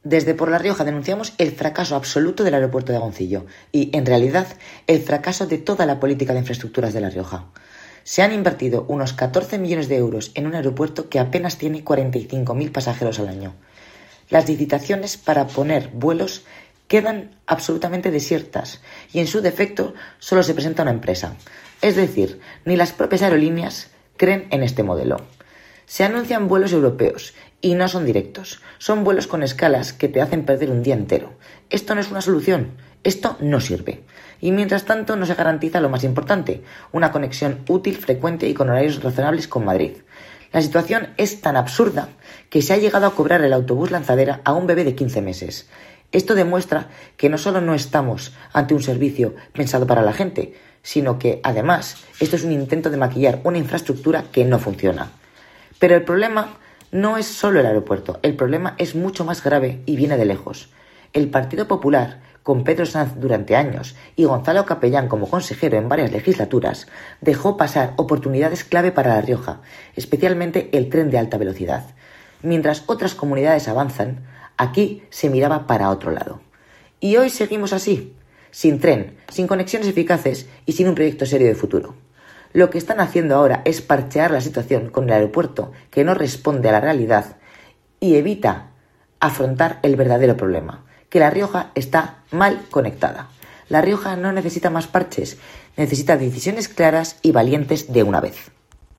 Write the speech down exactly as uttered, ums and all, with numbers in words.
Desde Por La Rioja denunciamos el fracaso absoluto del aeropuerto de Agoncillo y, en realidad, el fracaso de toda la política de infraestructuras de La Rioja. Se han invertido unos catorce millones de euros en un aeropuerto que apenas tiene cuarenta y cinco mil pasajeros al año. Las licitaciones para poner vuelos quedan absolutamente desiertas y, en su defecto, solo se presenta una empresa. Es decir, ni las propias aerolíneas creen en este modelo. Se anuncian vuelos europeos y no son directos. Son vuelos con escalas que te hacen perder un día entero. Esto no es una solución. Esto no sirve. Y mientras tanto no se garantiza lo más importante, una conexión útil, frecuente y con horarios razonables con Madrid. La situación es tan absurda que se ha llegado a cobrar el autobús lanzadera a un bebé de quince meses. Esto demuestra que no solo no estamos ante un servicio pensado para la gente, sino que, además, esto es un intento de maquillar una infraestructura que no funciona. Pero el problema no es solo el aeropuerto, el problema es mucho más grave y viene de lejos. El Partido Popular, con Pedro Sanz durante años y Gonzalo Capellán como consejero en varias legislaturas, dejó pasar oportunidades clave para La Rioja, especialmente el tren de alta velocidad. Mientras otras comunidades avanzan, aquí se miraba para otro lado. Y hoy seguimos así, sin tren, sin conexiones eficaces y sin un proyecto serio de futuro. Lo que están haciendo ahora es parchear la situación con el aeropuerto que no responde a la realidad y evita afrontar el verdadero problema, que La Rioja está mal conectada. La Rioja no necesita más parches, necesita decisiones claras y valientes de una vez.